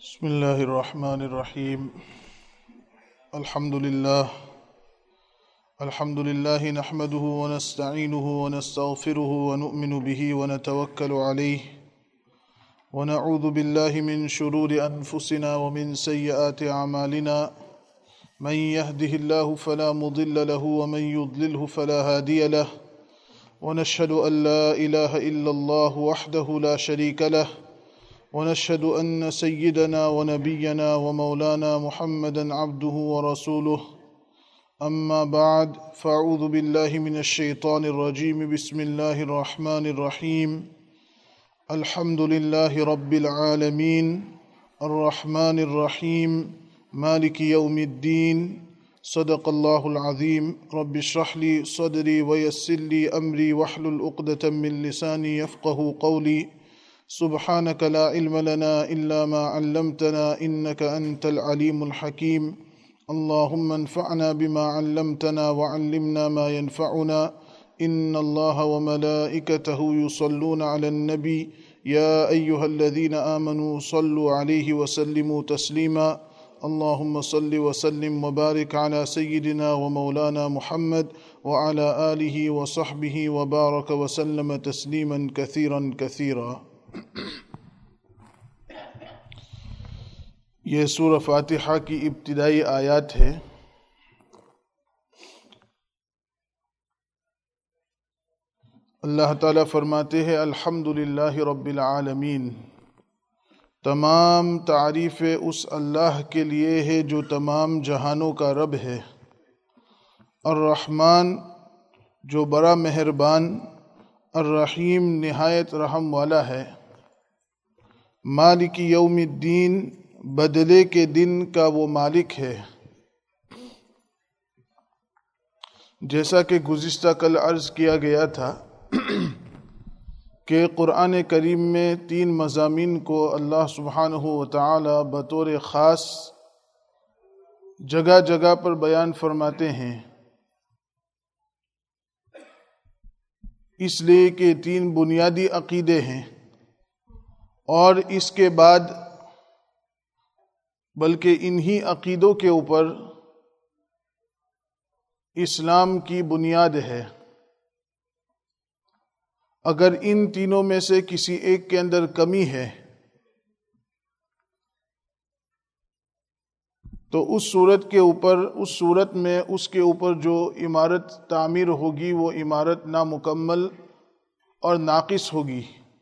بسم اللہ الرحمن الرحیم الحمد للہ نحمده ونستعینه ونستغفره ونؤمن به ونتوکل علیہ ونعوذ باللہ من شرور انفسنا ومن سیئات اعمالنا من يهده الله فلا مضل له ومن يضلله فلا هادي له ونشهد ان لا اله الا الله وحده لا شريك له ونشهد أن سيدنا ونبينا ومولانا محمدا عبده ورسوله أما بعد فأعوذ بالله من الشيطان الرجيم بسم الله الرحمن الرحيم الحمد لله رب العالمين الرحمن الرحيم مالك يوم الدين صدق الله العظيم رب اشرح لي صدري ويسر لي أمري واحلل عقدة من لساني يفقه قولي سبحانك لا علم لنا إلا ما علمتنا إنك أنت العليم الحكيم اللهم انفعنا بما علمتنا وعلمنا ما ينفعنا إن الله وملائكته يصلون على النبي يا أيها الذين آمنوا صلوا عليه وسلموا تسليما اللهم صل وسلم وبارك على سيدنا ومولانا محمد وعلى آله وصحبه وبارك وسلم تسليما كثيرا كثيرا. یہ سورہ فاتحہ کی ابتدائی آیات ہے. اللہ تعالیٰ فرماتے ہیں الحمدللہ رب العالمین، تمام تعریفیں اس اللہ کے لیے ہے جو تمام جہانوں کا رب ہے. الرحمن جو بڑا مہربان، الرحیم نہایت رحم والا ہے. مالک یوم الدین بدلے کے دن کا وہ مالک ہے. جیسا کہ گزشتہ کل عرض کیا گیا تھا کہ قرآن کریم میں 3 مضامین کو اللہ سبحانہ و تعالی بطور خاص جگہ جگہ پر بیان فرماتے ہیں، اس لیے کہ 3 بنیادی عقیدے ہیں، اور اس کے بعد بلکہ انہی عقیدوں کے اوپر اسلام کی بنیاد ہے. اگر ان تینوں میں سے کسی ایک کے اندر کمی ہے تو اس صورت میں اس کے اوپر جو عمارت تعمیر ہوگی وہ عمارت نامکمل اور ناقص ہوگی.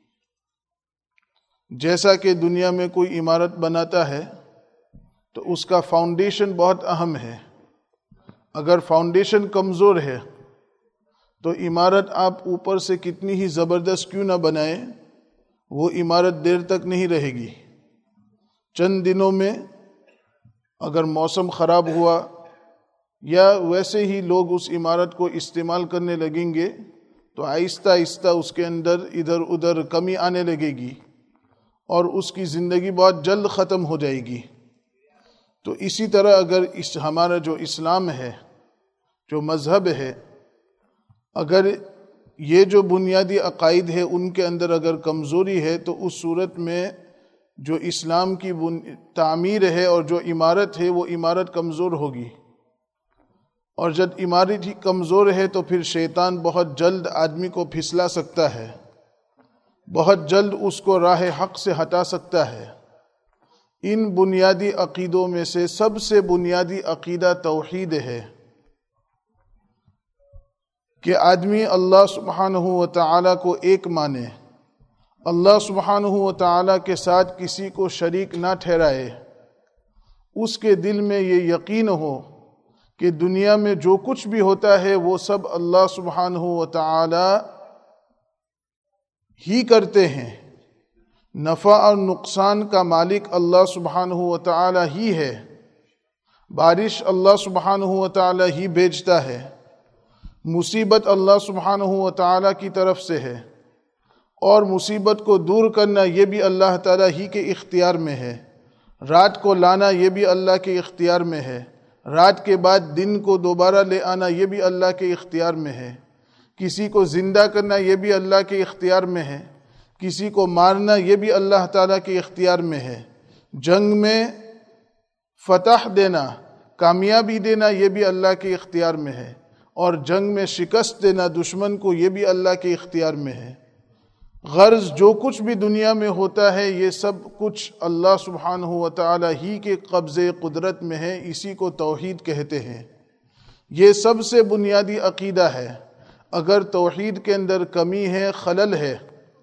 جیسا کہ دنیا میں کوئی عمارت بناتا ہے تو اس کا فاؤنڈیشن بہت اہم ہے. اگر فاؤنڈیشن کمزور ہے تو عمارت آپ اوپر سے کتنی ہی زبردست کیوں نہ بنائیں، وہ عمارت دیر تک نہیں رہے گی. چند دنوں میں اگر موسم خراب ہوا یا ویسے ہی لوگ اس عمارت کو استعمال کرنے لگیں گے تو آہستہ آہستہ اس کے اندر ادھر ادھر کمی آنے لگے گی اور اس کی زندگی بہت جلد ختم ہو جائے گی. تو اسی طرح اگر ہمارا جو اسلام ہے، جو مذہب ہے، اگر یہ جو بنیادی عقائد ہے ان کے اندر اگر کمزوری ہے تو اس صورت میں جو اسلام کی تعمیر ہے اور جو عمارت ہے وہ عمارت کمزور ہوگی. اور جب عمارت ہی کمزور ہے تو پھر شیطان بہت جلد آدمی کو پھسلا سکتا ہے، بہت جلد اس کو راہ حق سے ہٹا سکتا ہے. ان بنیادی عقیدوں میں سے سب سے بنیادی عقیدہ توحید ہے کہ آدمی اللہ سبحانہ و تعالی کو ایک مانے، اللہ سبحانہ و تعالی کے ساتھ کسی کو شریک نہ ٹھہرائے. اس کے دل میں یہ یقین ہو کہ دنیا میں جو کچھ بھی ہوتا ہے وہ سب اللہ سبحانہ و تعالی ہی کرتے ہیں. نفع اور نقصان کا مالک اللہ سبحانہ و تعالی ہی ہے. بارش اللہ سبحانہ و تعالی ہی بھیجتا ہے. مصیبت اللہ سبحانہ و تعالی کی طرف سے ہے، اور مصیبت کو دور کرنا یہ بھی اللہ تعالی ہی کے اختیار میں ہے. رات کو لانا یہ بھی اللہ کے اختیار میں ہے. رات کے بعد دن کو دوبارہ لے آنا یہ بھی اللہ کے اختیار میں ہے. کسی کو زندہ کرنا یہ بھی اللہ کے اختیار میں ہے. کسی کو مارنا یہ بھی اللہ تعالیٰ کے اختیار میں ہے. جنگ میں فتح دینا، کامیابی دینا، یہ بھی اللہ کے اختیار میں ہے، اور جنگ میں شکست دینا دشمن کو، یہ بھی اللہ کے اختیار میں ہے۔ غرض جو کچھ بھی دنیا میں ہوتا ہے یہ سب کچھ اللہ سبحانہ و تعالی ہی کے قبضے قدرت میں ہے، اسی کو توحید کہتے ہیں۔ یہ سب سے بنیادی عقیدہ ہے۔ اگر توحید کے اندر کمی ہے، خلل ہے،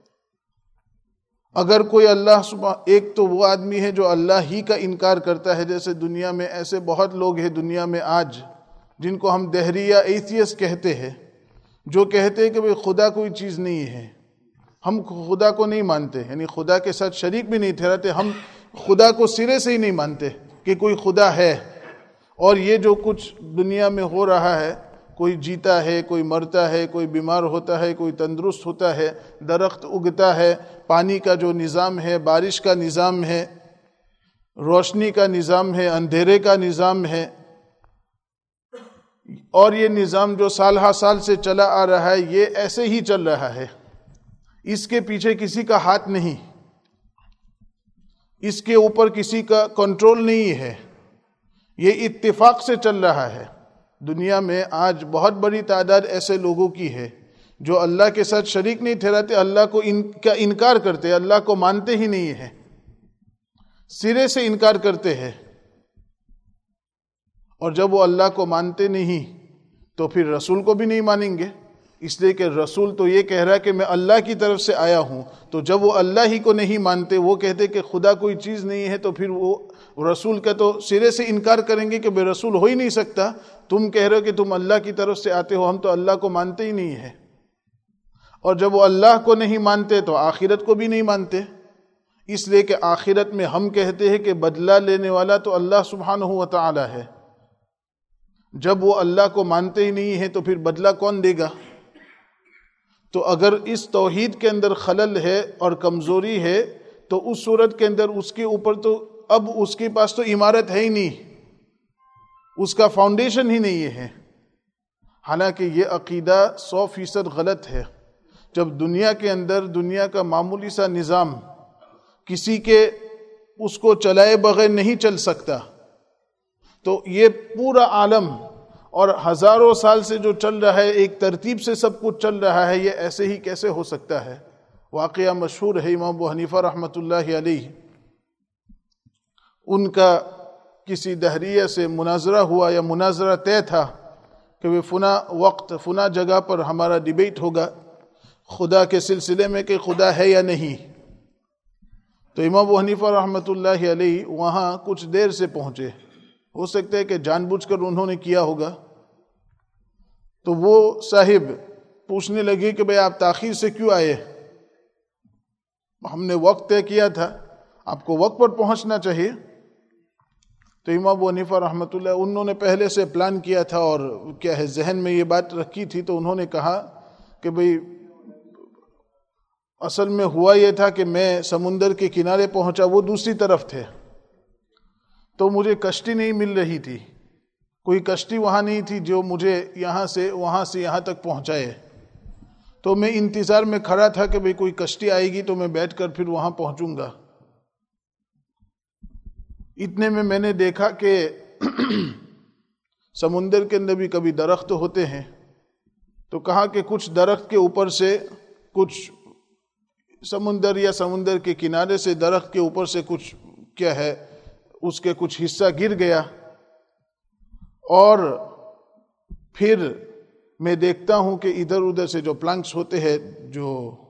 اگر کوئی ایک تو وہ آدمی ہے جو اللہ ہی کا انکار کرتا ہے، جیسے دنیا میں ایسے بہت لوگ ہیں دنیا میں آج جن کو ہم دہری یا ایتھیسٹ کہتے ہیں، جو کہتے ہیں کہ بھئی خدا کوئی چیز نہیں ہے، ہم خدا کو نہیں مانتے، یعنی خدا کے ساتھ شریک بھی نہیں ٹھہراتے، ہم خدا کو سرے سے ہی نہیں مانتے کہ کوئی خدا ہے۔ اور یہ جو کچھ دنیا میں ہو رہا ہے، کوئی جیتا ہے، کوئی مرتا ہے، کوئی بیمار ہوتا ہے، کوئی تندرست ہوتا ہے، درخت اگتا ہے، پانی کا جو نظام ہے، بارش کا نظام ہے، روشنی کا نظام ہے، اندھیرے کا نظام ہے، اور یہ نظام جو سال ہا سال سے چلا آ رہا ہے یہ ایسے ہی چل رہا ہے، اس کے پیچھے کسی کا ہاتھ نہیں، اس کے اوپر کسی کا کنٹرول نہیں ہے، یہ اتفاق سے چل رہا ہے۔ دنیا میں آج بہت بڑی تعداد ایسے لوگوں کی ہے جو اللہ کے ساتھ شریک نہیں ٹھہراتے، اللہ کو کا انکار کرتے، اللہ کو مانتے ہی نہیں ہے، سرے سے انکار کرتے ہیں۔ اور جب وہ اللہ کو مانتے نہیں تو پھر رسول کو بھی نہیں مانیں گے، اس لیے کہ رسول تو یہ کہہ رہا ہے کہ میں اللہ کی طرف سے آیا ہوں، تو جب وہ اللہ ہی کو نہیں مانتے، وہ کہتے کہ خدا کوئی چیز نہیں ہے، تو پھر وہ رسول کا تو سرے سے انکار کریں گے کہ بے رسول ہو ہی نہیں سکتا، تم کہہ رہے ہو کہ تم اللہ کی طرف سے آتے ہو، ہم تو اللہ کو مانتے ہی نہیں ہیں۔ اور جب وہ اللہ کو نہیں مانتے تو آخرت کو بھی نہیں مانتے، اس لیے کہ آخرت میں ہم کہتے ہیں کہ بدلہ لینے والا تو اللہ سبحانہ و تعالی ہے۔ جب وہ اللہ کو مانتے ہی نہیں ہیں تو پھر بدلہ کون دے گا؟ تو اگر اس توحید کے اندر خلل ہے اور کمزوری ہے تو اس صورت کے اندر اس کے اوپر تو اب اس کے پاس تو عمارت ہے ہی نہیں، اس کا فاؤنڈیشن ہی نہیں ہے۔ حالانکہ یہ عقیدہ 100% غلط ہے۔ جب دنیا کے اندر دنیا کا معمولی سا نظام کسی کے اس کو چلائے بغیر نہیں چل سکتا، تو یہ پورا عالم اور ہزاروں سال سے جو چل رہا ہے، ایک ترتیب سے سب کچھ چل رہا ہے، یہ ایسے ہی کیسے ہو سکتا ہے؟ واقعہ مشہور ہے، امام ابو حنیفہ رحمۃ اللہ علیہ، ان کا کسی دہریہ سے مناظرہ ہوا یا مناظرہ طے تھا کہ وہ فلاں وقت فلاں جگہ پر ہمارا ڈیبیٹ ہوگا خدا کے سلسلے میں کہ خدا ہے یا نہیں۔ تو امام ابو حنیفہ رحمۃ اللہ علیہ وہاں کچھ دیر سے پہنچے، ہو سکتا ہے کہ جان بوجھ کر انہوں نے کیا ہوگا۔ تو وہ صاحب پوچھنے لگے کہ بھئی آپ تاخیر سے کیوں آئے؟ ہم نے وقت طے کیا تھا، آپ کو وقت پر پہنچنا چاہیے۔ تو امام ابو حنیفہ رحمۃ اللہ، انہوں نے پہلے سے پلان کیا تھا اور کیا ہے ذہن میں یہ بات رکھی تھی، تو انہوں نے کہا کہ بھئی اصل میں ہوا یہ تھا کہ میں سمندر کے کنارے پہنچا، وہ دوسری طرف تھے، تو مجھے کشتی نہیں مل رہی تھی، کوئی کشتی وہاں نہیں تھی جو مجھے یہاں سے یہاں تک پہنچائے، تو میں انتظار میں کھڑا تھا کہ بھئی کوئی کشتی آئے گی تو میں بیٹھ کر پھر وہاں پہنچوں گا۔ اتنے میں نے دیکھا کہ سمندر کے اندر بھی کبھی درخت ہوتے ہیں، تو کہا کہ کچھ درخت کے اوپر سے کچھ سمندر یا سمندر کے کنارے سے درخت کے اوپر سے کچھ کیا ہے اس کے کچھ حصہ گر گیا، اور پھر میں دیکھتا ہوں کہ ادھر ادھر سے جو پلانکس ہوتے ہیں، جو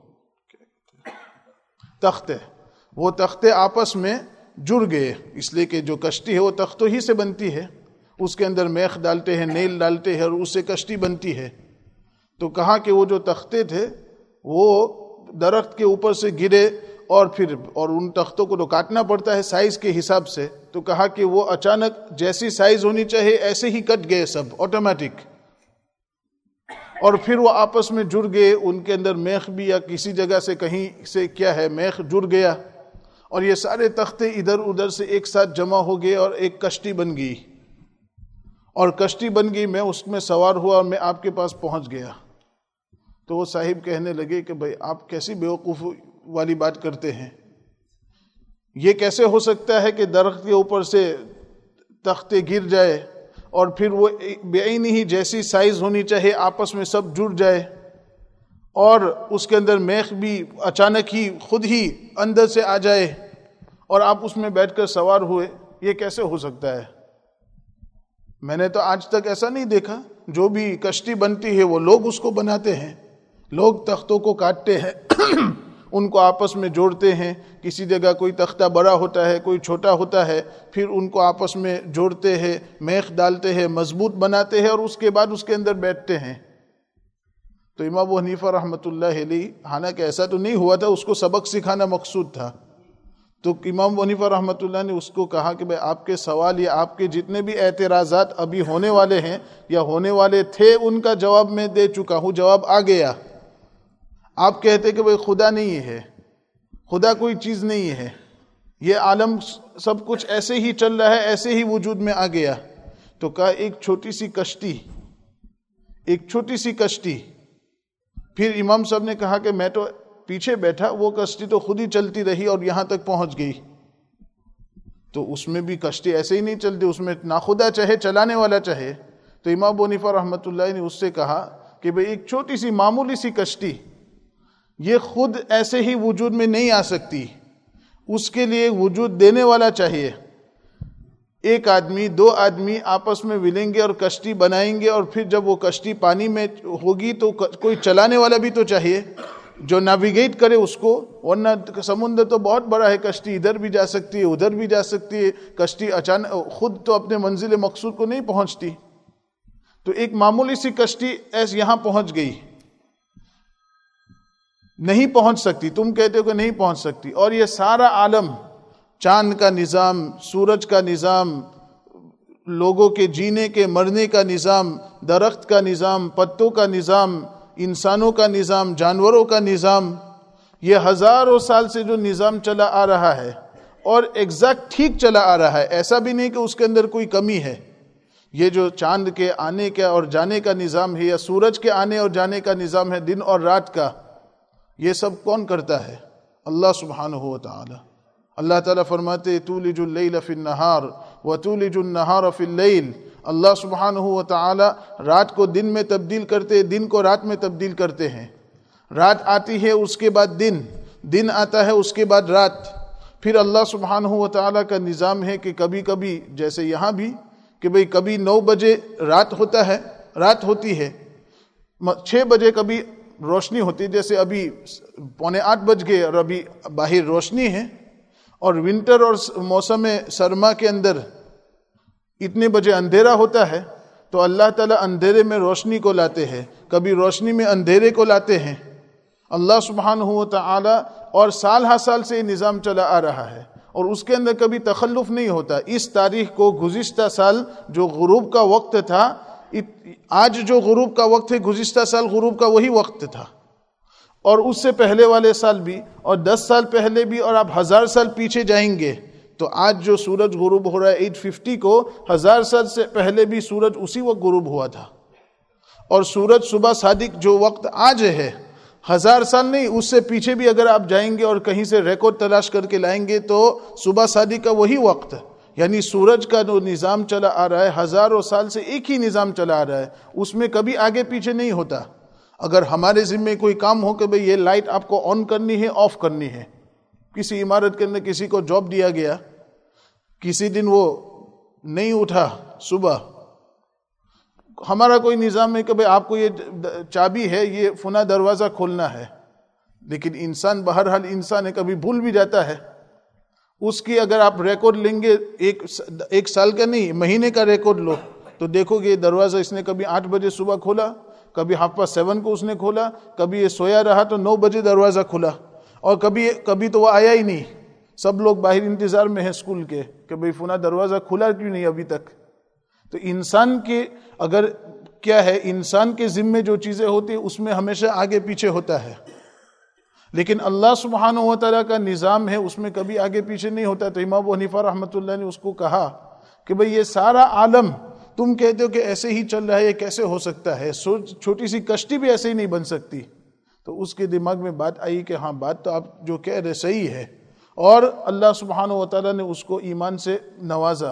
تختے، وہ تختے آپس میں جڑ گئے، اس لیے کہ جو کشتی ہے وہ تختوں ہی سے بنتی ہے، اس کے اندر میخ ڈالتے ہیں، نیل ڈالتے ہیں، اور اس سے کشتی بنتی ہے۔ تو کہا کہ وہ جو تختے تھے وہ درخت کے اوپر سے گرے، اور ان تختوں کو تو کاٹنا پڑتا ہے سائز کے حساب سے، تو کہا کہ وہ اچانک جیسی سائز ہونی چاہیے ایسے ہی کٹ گئے سب آٹومیٹک، اور پھر وہ آپس میں جڑ گئے، ان کے اندر میخ بھی یا کسی جگہ سے کہیں سے کیا ہے میخ جڑ گیا، اور یہ سارے تختے ادھر ادھر سے ایک ساتھ جمع ہو گئے اور ایک کشتی بن گئی، اور کشتی بن گئی، میں اس میں سوار ہوا اور میں آپ کے پاس پہنچ گیا۔ تو وہ صاحب کہنے لگے کہ بھئی آپ کیسی بیوقوف والی بات کرتے ہیں، یہ کیسے ہو سکتا ہے کہ درخت کے اوپر سے تختے گر جائے اور پھر وہ بعینی ہی جیسی سائز ہونی چاہیے آپس میں سب جڑ جائے، اور اس کے اندر میخ بھی اچانک ہی خود ہی اندر سے آ جائے اور آپ اس میں بیٹھ کر سوار ہوئے؟ یہ کیسے ہو سکتا ہے؟ میں نے تو آج تک ایسا نہیں دیکھا۔ جو بھی کشتی بنتی ہے وہ لوگ اس کو بناتے ہیں، لوگ تختوں کو کاٹتے ہیں ان کو آپس میں جوڑتے ہیں، کسی جگہ کوئی تختہ بڑا ہوتا ہے کوئی چھوٹا ہوتا ہے، پھر ان کو آپس میں جوڑتے ہیں، میخ ڈالتے ہیں، مضبوط بناتے ہیں، اور اس کے بعد اس کے اندر بیٹھتے ہیں۔ تو امام ابو حنیفہ رحمۃ اللہ علیہ، حالانکہ ایسا تو نہیں ہوا تھا، اس کو سبق سکھانا مقصود تھا، تو امام ابو حنیفہ رحمۃ اللہ نے اس کو کہا کہ بھئی آپ کے سوال یا آپ کے جتنے بھی اعتراضات ابھی ہونے والے ہیں یا ہونے والے تھے ان کا جواب میں دے چکا ہوں، جواب آ گیا۔ آپ کہتے کہ بھئی خدا نہیں ہے، خدا کوئی چیز نہیں ہے، یہ عالم سب کچھ ایسے ہی چل رہا ہے، ایسے ہی وجود میں آ گیا۔ تو کہا ایک چھوٹی سی کشتی، پھر امام صاحب نے کہا کہ میں تو پیچھے بیٹھا، وہ کشتی تو خود ہی چلتی رہی اور یہاں تک پہنچ گئی۔ تو اس میں بھی کشتی ایسے ہی نہیں چلتی، اس میں نہ خدا چاہے چلانے والا چاہے۔ تو امام ابو حنیفہ رحمۃ اللہ نے اس سے کہا کہ بھئی ایک چھوٹی سی معمولی سی کشتی یہ خود ایسے ہی وجود میں نہیں آ سکتی، اس کے لیے وجود دینے والا چاہیے۔ ایک آدمی دو آدمی آپس میں ملیں گے اور کشتی بنائیں گے، اور پھر جب وہ کشتی پانی میں ہوگی تو کوئی چلانے والا بھی تو چاہیے جو نیویگیٹ کرے اس کو، ورنہ سمندر تو بہت بڑا ہے، کشتی ادھر بھی جا سکتی ہے ادھر بھی جا سکتی ہے، کشتی اچانک خود تو اپنے منزل مقصود کو نہیں پہنچتی۔ تو ایک معمولی سی کشتی ایسے یہاں پہنچ گئی، نہیں پہنچ سکتی، تم کہتے ہو کہ نہیں پہنچ سکتی، اور یہ سارا عالم، چاند کا نظام، سورج کا نظام، لوگوں کے جینے کے مرنے کا نظام، درخت کا نظام، پتوں کا نظام، انسانوں کا نظام، جانوروں کا نظام، یہ ہزاروں سال سے جو نظام چلا آ رہا ہے اور ایگزیکٹ ٹھیک چلا آ رہا ہے، ایسا بھی نہیں کہ اس کے اندر کوئی کمی ہے۔ یہ جو چاند کے آنے کا اور جانے کا نظام ہے، یا سورج کے آنے اور جانے کا نظام ہے، دن اور رات کا، یہ سب کون کرتا ہے؟ اللہ سبحانہ و تعالی۔ اللہ تعالیٰ فرماتے تولج اللیل فی النہار وتولج النہار فی اللیل۔ اللہ سبحانہ و تعالی رات کو دن میں تبدیل کرتے، دن کو رات میں تبدیل کرتے ہیں۔ رات آتی ہے اس کے بعد دن آتا ہے اس کے بعد رات۔ پھر اللہ سبحانہ و تعالی کا نظام ہے کہ کبھی کبھی جیسے یہاں بھی کہ بھئی کبھی 9 بجے رات ہوتی ہے، 6 بجے کبھی روشنی ہوتی ہے، جیسے ابھی 7:45 بج گئے اور ابھی باہر روشنی ہے، اور ونٹر اور موسم سرما کے اندر اتنے بجے اندھیرا ہوتا ہے، تو اللہ تعالیٰ اندھیرے میں روشنی کو لاتے ہیں، کبھی روشنی میں اندھیرے کو لاتے ہیں اللہ سبحانہ و تعالی، اور سال ہر سال سے یہ نظام چلا آ رہا ہے، اور اس کے اندر کبھی تخلف نہیں ہوتا۔ اس تاریخ کو گزشتہ سال جو غروب کا وقت تھا، آج جو غروب کا وقت ہے گزشتہ سال غروب کا وہی وقت تھا، اور اس سے پہلے والے سال بھی، اور 10 سال پہلے بھی، اور آپ 1000 سال پیچھے جائیں گے تو آج جو سورج غروب ہو رہا ہے 850 کو، 1000 سال سے پہلے بھی سورج اسی وقت غروب ہوا تھا، اور سورج صبح صادق جو وقت آج ہے 1000 سال نہیں، اس سے پیچھے بھی اگر آپ جائیں گے اور کہیں سے ریکارڈ تلاش کر کے لائیں گے تو صبح صادق کا وہی وقت ہے۔ یعنی سورج کا جو نظام چلا آ رہا ہے ہزاروں سال سے ایک ہی نظام چلا آ رہا ہے، اس میں کبھی آگے پیچھے نہیں ہوتا۔ اگر ہمارے ذمہ کوئی کام ہو کہ بھئی یہ لائٹ آپ کو آن کرنی ہے آف کرنی ہے، کسی عمارت کے اندر کسی کو جاب دیا گیا، کسی دن وہ نہیں اٹھا صبح، ہمارا کوئی نظام ہے کہ بھئی آپ کو یہ چابی ہے، یہ فلاں دروازہ کھولنا ہے، لیکن انسان بہرحال انسان ہے، کبھی بھول بھی جاتا ہے۔ اس کی اگر آپ ریکارڈ لیں گے ایک سال کا نہیں، مہینے کا ریکارڈ لو تو دیکھو گے یہ دروازہ اس نے کبھی 8 بجے صبح کھولا، کبھی 7:30 کو اس نے کھولا، کبھی یہ سویا رہا تو 9 بجے دروازہ کھلا، اور کبھی تو وہ آیا ہی نہیں، سب لوگ باہر انتظار میں ہیں اسکول کے کہ بھئی فلاں دروازہ کھلا کیوں نہیں ابھی تک۔ تو انسان کے اگر کیا ہے، انسان کے ذمے جو چیزیں ہوتی ہیں اس میں ہمیشہ آگے پیچھے ہوتا ہے، لیکن اللہ سبحانہ و تعالیٰ کا نظام ہے اس میں کبھی آگے پیچھے نہیں ہوتا۔ تو امام ابو حنیفہ رحمۃ اللہ نے اس کو کہا کہ بھئی یہ سارا عالم تم کہتے ہو کہ ایسے ہی چل رہا ہے، یہ کیسے ہو سکتا ہے؟ چھوٹی سی کشتی بھی ایسے ہی نہیں بن سکتی۔ تو اس کے دماغ میں بات آئی کہ ہاں بات تو آپ جو کہہ رہے صحیح ہے، اور اللہ سبحانہ و تعالیٰ نے اس کو ایمان سے نوازا۔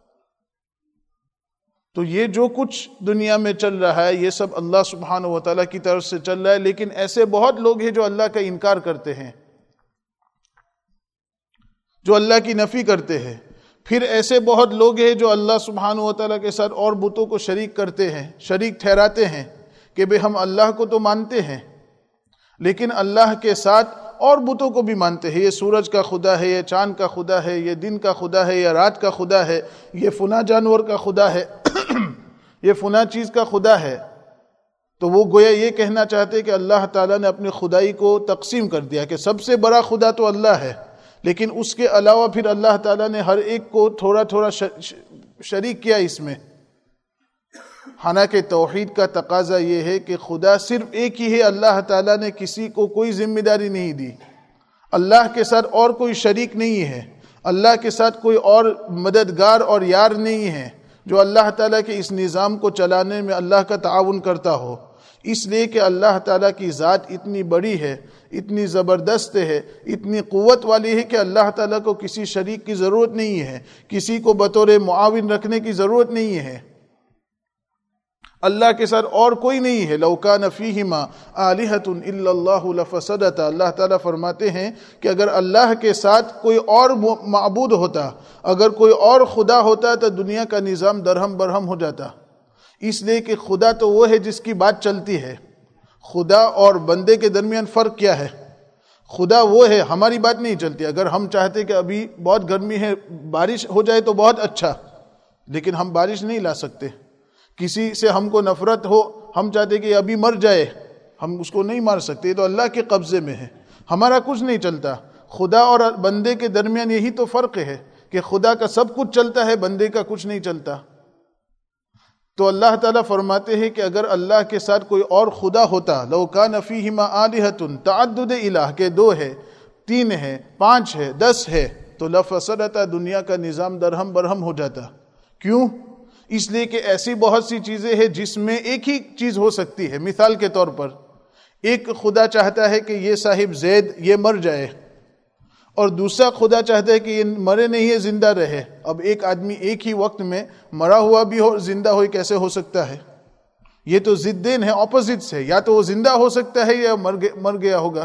تو یہ جو کچھ دنیا میں چل رہا ہے یہ سب اللہ سبحانہ و تعالیٰ کی طرف سے چل رہا ہے، لیکن ایسے بہت لوگ ہیں جو اللہ کا انکار کرتے ہیں، جو اللہ کی نفی کرتے ہیں۔ پھر ایسے بہت لوگ ہیں جو اللہ سبحانہ و تعالیٰ کے ساتھ اور بتوں کو شریک کرتے ہیں، شریک ٹھہراتے ہیں کہ بھئی ہم اللہ کو تو مانتے ہیں لیکن اللہ کے ساتھ اور بتوں کو بھی مانتے ہیں۔ یہ سورج کا خدا ہے، یہ چاند کا خدا ہے، یہ دن کا خدا ہے، یہ رات کا خدا ہے، یہ فلاں جانور کا خدا ہے، یہ فلاں چیز کا خدا ہے۔ تو وہ گویا یہ کہنا چاہتے کہ اللہ تعالیٰ نے اپنی خدائی کو تقسیم کر دیا کہ سب سے بڑا خدا تو اللہ ہے، لیکن اس کے علاوہ پھر اللہ تعالیٰ نے ہر ایک کو تھوڑا تھوڑا شریک کیا اس میں۔ حالانکہ توحید کا تقاضا یہ ہے کہ خدا صرف ایک ہی ہے، اللہ تعالیٰ نے کسی کو کوئی ذمہ داری نہیں دی، اللہ کے ساتھ اور کوئی شریک نہیں ہے، اللہ کے ساتھ کوئی اور مددگار اور یار نہیں ہے جو اللہ تعالیٰ کے اس نظام کو چلانے میں اللہ کا تعاون کرتا ہو۔ اس لیے کہ اللہ تعالیٰ کی ذات اتنی بڑی ہے، اتنی زبردست ہے، اتنی قوت والی ہے کہ اللہ تعالیٰ کو کسی شریک کی ضرورت نہیں ہے، کسی کو بطور معاون رکھنے کی ضرورت نہیں ہے۔ اللہ کے ساتھ اور کوئی نہیں ہے۔ لو کان فیہما آلہۃ الا اللہ لفسدتا، اللہ تعالیٰ فرماتے ہیں کہ اگر اللہ کے ساتھ کوئی اور معبود ہوتا، اگر کوئی اور خدا ہوتا تو دنیا کا نظام درہم برہم ہو جاتا۔ اس لیے کہ خدا تو وہ ہے جس کی بات چلتی ہے۔ خدا اور بندے کے درمیان فرق کیا ہے؟ خدا وہ ہے، ہماری بات نہیں چلتی۔ اگر ہم چاہتے کہ ابھی بہت گرمی ہے، بارش ہو جائے تو بہت اچھا، لیکن ہم بارش نہیں لا سکتے۔ کسی سے ہم کو نفرت ہو، ہم چاہتے کہ ابھی مر جائے، ہم اس کو نہیں مار سکتے، تو اللہ کے قبضے میں ہے، ہمارا کچھ نہیں چلتا۔ خدا اور بندے کے درمیان یہی تو فرق ہے کہ خدا کا سب کچھ چلتا ہے، بندے کا کچھ نہیں چلتا۔ تو اللہ تعالیٰ فرماتے ہیں کہ اگر اللہ کے ساتھ کوئی اور خدا ہوتا، لو کان فیہما آلہۃ، تعدد الہ کے 2 ہے، 3 ہے، 5 ہے، 10 ہے، تو لفسدتا، دنیا کا نظام درہم برہم ہو جاتا۔ کیوں؟ اس لیے کہ ایسی بہت سی چیزیں ہیں جس میں ایک ہی چیز ہو سکتی ہے۔ مثال کے طور پر ایک خدا چاہتا ہے کہ یہ صاحب زید یہ مر جائے، اور دوسرا خدا چاہتا ہے کہ یہ مرے نہیں ہے، زندہ رہے۔ اب ایک آدمی ایک ہی وقت میں مرا ہوا بھی ہو، زندہ ہو، کیسے ہو سکتا ہے؟ یہ تو ضدین ہے، اپوزٹس ہے۔ یا تو وہ زندہ ہو سکتا ہے یا مر گیا ہوگا،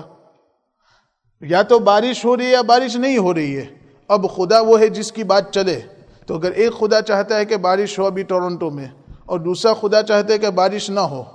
یا تو بارش ہو رہی ہے یا بارش نہیں ہو رہی ہے۔ اب خدا وہ ہے جس کی بات چلے۔ تو اگر ایک خدا چاہتا ہے کہ بارش ہو ابھی ٹورنٹو میں، اور دوسرا خدا چاہتا ہے کہ بارش نہ ہو،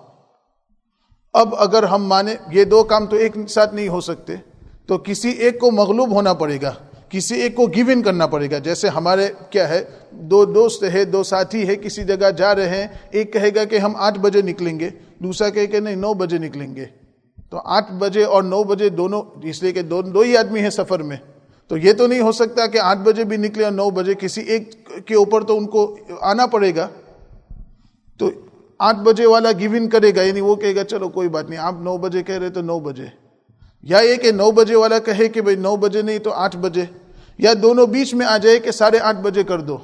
اب اگر ہم مانے یہ 2 کام تو ایک ساتھ نہیں ہو سکتے، تو کسی ایک کو مغلوب ہونا پڑے گا، کسی ایک کو گیو ان کرنا پڑے گا۔ جیسے ہمارے کیا ہے، 2 دوست ہے، 2 ساتھی ہے، کسی جگہ جا رہے ہیں، ایک کہے گا کہ ہم 8 بجے نکلیں گے، دوسرا کہے کہ نہیں 9 بجے نکلیں گے۔ تو 8 بجے اور 9 بجے دونوں، اس لیے کہ دو ہی آدمی ہیں سفر میں، تو یہ تو نہیں ہو سکتا کہ 8 بجے بھی نکلے اور 9 بجے، کسی ایک کے اوپر تو ان کو آنا پڑے گا۔ تو 8 بجے والا گیو ان کرے گا، یعنی وہ کہے گا چلو کوئی بات نہیں، آپ 9 بجے کہہ رہے تو 9 بجے، یا یہ کہ 9 بجے والا کہے کہ بھئی 9 بجے نہیں تو 8 بجے، یا دونوں بیچ میں آ جائے کہ 8:30 بجے کر دو۔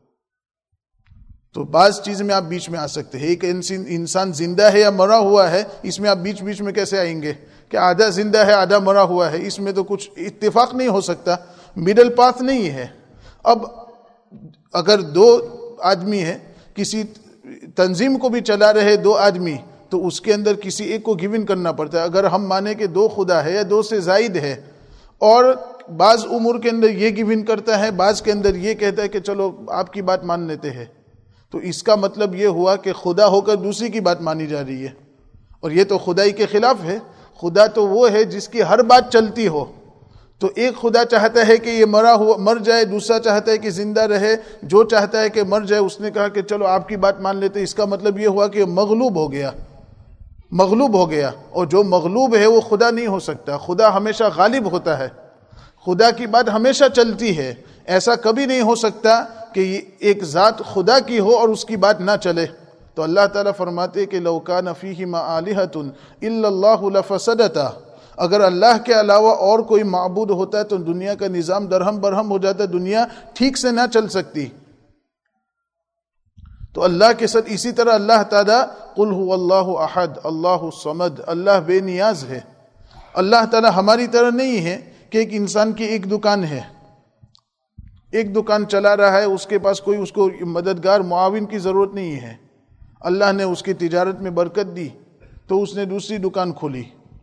تو بعض چیز میں آپ بیچ میں آ سکتے ہیں۔ ایک انسان زندہ ہے یا مرا ہوا ہے، اس میں آپ بیچ میں کیسے آئیں گے کہ آدھا زندہ ہے آدھا مرا ہوا ہے؟ اس میں تو کچھ اتفاق نہیں ہو سکتا، مڈل پاتھ نہیں ہے۔ اب اگر 2 آدمی ہیں، کسی تنظیم کو بھی چلا رہے 2 آدمی، تو اس کے اندر کسی ایک کو گیو ان کرنا پڑتا ہے۔ اگر ہم مانے کہ 2 خدا ہے یا 2 سے زائد ہے، اور بعض امور کے اندر یہ گیو ان کرتا ہے، بعض کے اندر یہ کہتا ہے کہ چلو آپ کی بات مان لیتے ہیں، تو اس کا مطلب یہ ہوا کہ خدا ہو کر دوسری کی بات مانی جا رہی ہے، اور یہ تو خدائی کے خلاف ہے۔ خدا تو وہ ہے جس کی ہر بات چلتی ہو۔ تو ایک خدا چاہتا ہے کہ یہ مر جائے، دوسرا چاہتا ہے کہ زندہ رہے، جو چاہتا ہے کہ مر جائے اس نے کہا کہ چلو آپ کی بات مان لیتے۔ اس کا مطلب یہ ہوا کہ مغلوب ہو گیا، اور جو مغلوب ہے وہ خدا نہیں ہو سکتا۔ خدا ہمیشہ غالب ہوتا ہے، خدا کی بات ہمیشہ چلتی ہے۔ ایسا کبھی نہیں ہو سکتا کہ ایک ذات خدا کی ہو اور اس کی بات نہ چلے۔ تو اللہ تعالیٰ فرماتے کہ لو کان فیہما آلہۃ الا اللہ لفسدتا، اگر اللہ کے علاوہ اور کوئی معبود ہوتا ہے تو دنیا کا نظام درہم برہم ہو جاتا، دنیا ٹھیک سے نہ چل سکتی۔ تو اللہ کے ساتھ اسی طرح اللہ تعالیٰ قل هو اللہ احد اللہ الصمد، اللہ بے نیاز ہے۔ اللہ تعالیٰ ہماری طرح نہیں ہے کہ ایک انسان کی ایک دکان ہے، ایک دکان چلا رہا ہے، اس کے پاس کوئی اس کو مددگار معاون کی ضرورت نہیں ہے، اللہ نے اس کی تجارت میں برکت دی تو اس نے دوسری دکان کھولی۔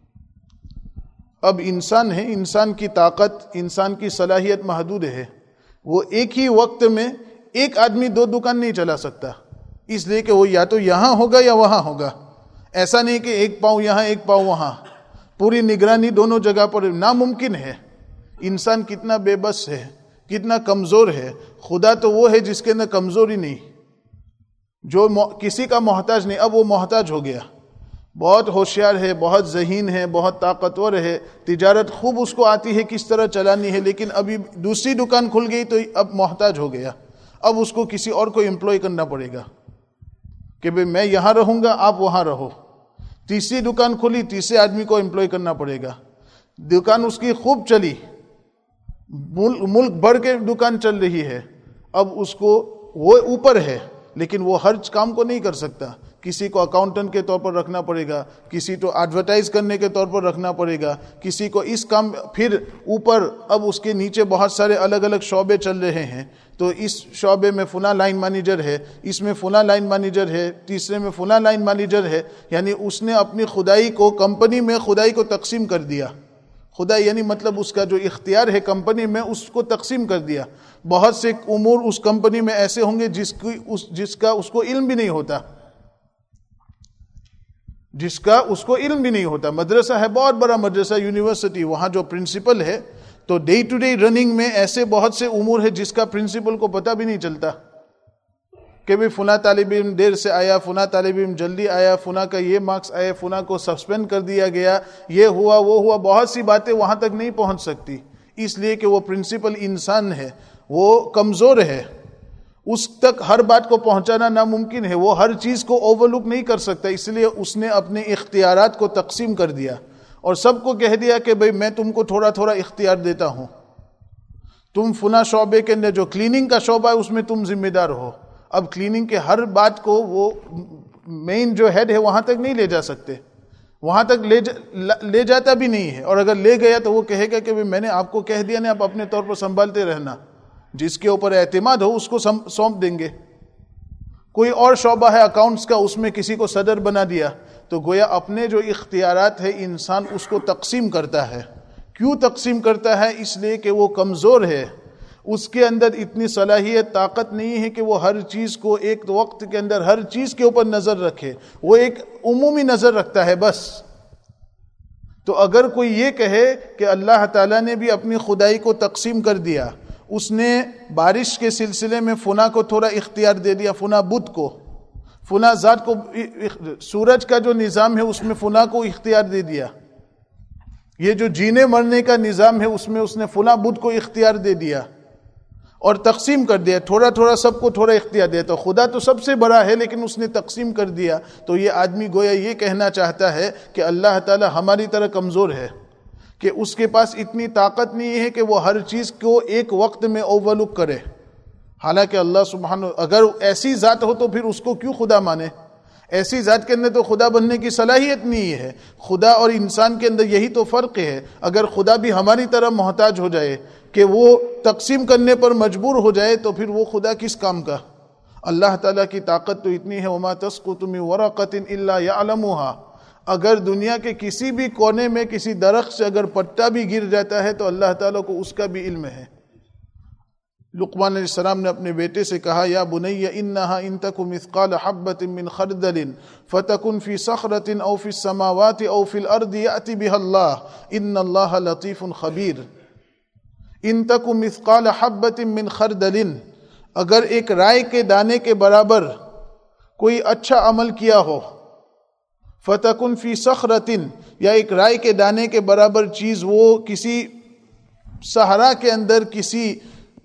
اب انسان ہے، انسان کی طاقت، انسان کی صلاحیت محدود ہے، وہ ایک ہی وقت میں ایک آدمی دو دکان نہیں چلا سکتا، اس لیے کہ وہ یا تو یہاں ہوگا یا وہاں ہوگا، ایسا نہیں کہ ایک پاؤں یہاں ایک پاؤں وہاں، پوری نگرانی دونوں جگہ پر ناممکن ہے۔ انسان کتنا بے بس ہے، کتنا کمزور ہے۔ خدا تو وہ ہے جس کے اندر کمزوری نہیں، جو کسی کا محتاج نہیں، اب وہ محتاج ہو گیا، بہت ہوشیار ہے، بہت ذہین ہے، بہت طاقتور ہے، تجارت خوب اس کو آتی ہے کس طرح چلانی ہے، لیکن ابھی دوسری دکان کھل گئی تو اب محتاج ہو گیا، اب اس کو کسی اور کو امپلائی کرنا پڑے گا کہ بھئی میں یہاں رہوں گا، آپ وہاں رہو۔ تیسری دکان کھلی، تیسرے آدمی کو امپلائی کرنا پڑے گا، دکان اس کی خوب چلی، ملک بھر کے دکان چل رہی ہے، اب اس کو وہ اوپر ہے لیکن وہ ہر کام کو نہیں کر سکتا، کسی کو اکاؤنٹنٹ کے طور پر رکھنا پڑے گا، کسی کو ایڈورٹائز کرنے کے طور پر رکھنا پڑے گا، کسی کو اس کام، پھر اوپر اب اس کے نیچے بہت سارے الگ الگ شعبے چل رہے ہیں، تو اس شعبے میں فلاں لائن مینیجر ہے، اس میں فلاں لائن مینیجر ہے، تیسرے میں فلاں لائن مینیجر ہے، یعنی اس نے اپنی خدائی کو، کمپنی میں خدائی کو تقسیم کر دیا۔ خدا یعنی مطلب اس کا جو اختیار ہے کمپنی میں اس کو تقسیم کر دیا۔ بہت سے امور اس کمپنی میں ایسے ہوں گے جس کا اس کو علم بھی نہیں ہوتا، جس کا اس کو علم بھی نہیں ہوتا۔ مدرسہ ہے، بہت بڑا مدرسہ، یونیورسٹی، وہاں جو پرنسپل ہے تو ڈے ٹو ڈے رننگ میں ایسے بہت سے امور ہے جس کا پرنسپل کو پتہ بھی نہیں چلتا کہ بھی فلاں طالب علم دیر سے آیا، فلاں طالب علم جلدی آیا، فلاں کا یہ مارکس آئے، فلاں کو سسپینڈ کر دیا گیا، یہ ہوا وہ ہوا، بہت سی باتیں وہاں تک نہیں پہنچ سکتی، اس لیے کہ وہ پرنسپل انسان ہے، وہ کمزور ہے، اس تک ہر بات کو پہنچانا ناممکن ہے، وہ ہر چیز کو اوور لک نہیں کر سکتا، اس لیے اس نے اپنے اختیارات کو تقسیم کر دیا اور سب کو کہہ دیا کہ بھئی میں تم کو تھوڑا تھوڑا اختیار دیتا ہوں، تم فلاں شعبے کے اندر جو کلیننگ کا شعبہ ہے اس میں تم ذمہ دار ہو۔ اب کلیننگ کے ہر بات کو وہ مین جو ہیڈ ہے وہاں تک نہیں لے جا سکتے، وہاں تک لے جاتا بھی نہیں ہے، اور اگر لے گیا تو وہ کہے گا کہ میں نے آپ کو کہہ دیا نا، آپ اپنے طور پر سنبھالتے رہنا، جس کے اوپر اعتماد ہو اس کو سونپ دیں گے۔ کوئی اور شعبہ ہے اکاؤنٹس کا، اس میں کسی کو صدر بنا دیا تو گویا اپنے جو اختیارات ہے انسان اس کو تقسیم کرتا ہے۔ کیوں تقسیم کرتا ہے؟ اس لیے کہ وہ کمزور ہے، اس کے اندر اتنی صلاحیت، طاقت نہیں ہے کہ وہ ہر چیز کو ایک وقت کے اندر ہر چیز کے اوپر نظر رکھے، وہ ایک عمومی نظر رکھتا ہے بس۔ تو اگر کوئی یہ کہے کہ اللہ تعالیٰ نے بھی اپنی خدائی کو تقسیم کر دیا، اس نے بارش کے سلسلے میں فلاں کو تھوڑا اختیار دے دیا، فلاں بدھ کو، فلاں ذات کو، سورج کا جو نظام ہے اس میں فلاں کو اختیار دے دیا، یہ جو جینے مرنے کا نظام ہے اس میں اس نے فلاں بدھ کو اختیار دے دیا اور تقسیم کر دیا، تھوڑا تھوڑا سب کو تھوڑا اختیار دیا۔ تو خدا تو سب سے بڑا ہے لیکن اس نے تقسیم کر دیا، تو یہ آدمی گویا یہ کہنا چاہتا ہے کہ اللہ تعالی ہماری طرح کمزور ہے، کہ اس کے پاس اتنی طاقت نہیں ہے کہ وہ ہر چیز کو ایک وقت میں اوور لک کرے۔ حالانکہ اللہ سبحانہ، اگر ایسی ذات ہو تو پھر اس کو کیوں خدا مانے؟ ایسی ذات کے اندر تو خدا بننے کی صلاحیت نہیں ہے۔ خدا اور انسان کے اندر یہی تو فرق ہے۔ اگر خدا بھی ہماری طرح محتاج ہو جائے کہ وہ تقسیم کرنے پر مجبور ہو جائے تو پھر وہ خدا کس کام کا؟ اللہ تعالیٰ کی طاقت تو اتنی ہے، وَمَا تَسْقُطُ مِن وَرَقَةٍ إِلَّا يَعْلَمُهَا، اگر دنیا کے کسی بھی کونے میں کسی درخت سے اگر پتا بھی گر جاتا ہے تو اللہ تعالیٰ کو اس کا بھی علم ہے۔ لقمان علیہ السلام نے اپنے بیٹے سے کہا، یا بنی انہا ان تک مثقال حبۃ من خردل فتکن فی صخرۃ او فی السماوات او فی الارض یأتی بها اللہ ان اللہ لطیف خبیر۔ ان تک مثقال حبۃ من خردل، اگر ایک رائے کے دانے کے برابر کوئی اچھا عمل کیا ہو، فتکن فی صخرۃ، یا ایک رائے کے دانے کے برابر چیز وہ کسی صحرا کے اندر کسی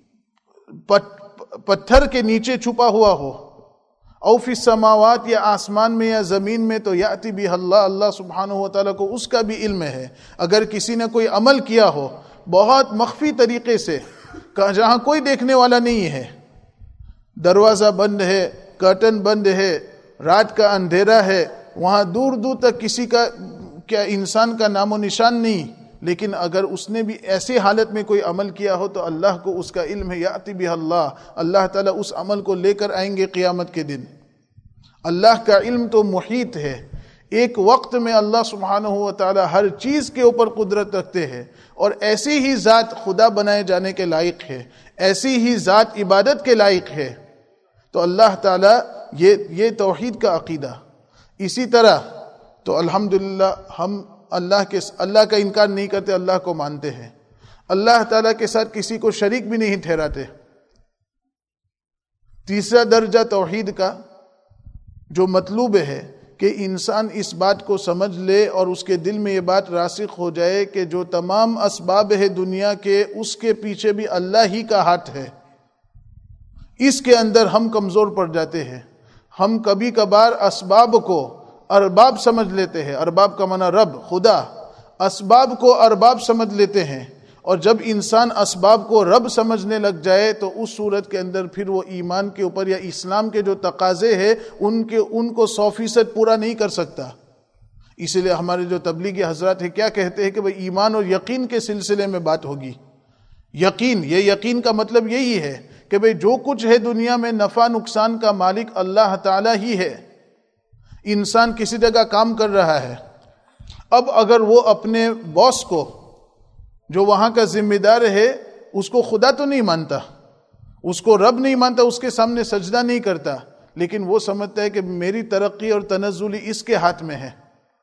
پتھر کے نیچے چھپا ہوا ہو، او فی السماوات، یا آسمان میں یا زمین میں، تو یاتی بہ اللہ، اللہ سبحانہ و تعالیٰ کو اس کا بھی علم ہے۔ اگر کسی نے کوئی عمل کیا ہو بہت مخفی طریقے سے، جہاں کوئی دیکھنے والا نہیں ہے، دروازہ بند ہے، کرٹن بند ہے، رات کا اندھیرا ہے، وہاں دور دور تک کسی کا کیا انسان کا نام و نشان نہیں، لیکن اگر اس نے بھی ایسی حالت میں کوئی عمل کیا ہو تو اللہ کو اس کا علم ہے، یاتی بہ اللہ، اللہ تعالیٰ اس عمل کو لے کر آئیں گے قیامت کے دن۔ اللہ کا علم تو محیط ہے، ایک وقت میں اللہ سبحانہ و تعالیٰ ہر چیز کے اوپر قدرت رکھتے ہیں، اور ایسی ہی ذات خدا بنائے جانے کے لائق ہے، ایسی ہی ذات عبادت کے لائق ہے۔ تو اللہ تعالیٰ یہ توحید کا عقیدہ۔ اسی طرح تو الحمدللہ ہم اللہ کا انکار نہیں کرتے، اللہ کو مانتے ہیں، اللہ تعالیٰ کے ساتھ کسی کو شریک بھی نہیں ٹھہراتے۔ تیسرا درجہ توحید کا جو مطلوب ہے کہ انسان اس بات کو سمجھ لے اور اس کے دل میں یہ بات راسخ ہو جائے کہ جو تمام اسباب ہے دنیا کے، اس کے پیچھے بھی اللہ ہی کا ہاتھ ہے۔ اس کے اندر ہم کمزور پڑ جاتے ہیں، ہم کبھی کبھار اسباب کو ارباب سمجھ لیتے ہیں، ارباب کا معنی رب، خدا، اسباب کو ارباب سمجھ لیتے ہیں، اور جب انسان اسباب کو رب سمجھنے لگ جائے تو اس صورت کے اندر پھر وہ ایمان کے اوپر یا اسلام کے جو تقاضے ہیں ان کو 100% پورا نہیں کر سکتا۔ اسی لیے ہمارے جو تبلیغی حضرات ہیں کیا کہتے ہیں کہ بھئی ایمان اور یقین کے سلسلے میں بات ہوگی۔ یقین، یہ یقین کا مطلب یہی ہے کہ بھئی جو کچھ ہے دنیا میں نفع نقصان کا مالک اللہ تعالیٰ ہی ہے۔ انسان کسی جگہ کام کر رہا ہے، اب اگر وہ اپنے باس کو جو وہاں کا ذمہ دار ہے اس کو خدا تو نہیں مانتا، اس کو رب نہیں مانتا، اس کے سامنے سجدہ نہیں کرتا، لیکن وہ سمجھتا ہے کہ میری ترقی اور تنزلی اس کے ہاتھ میں ہے،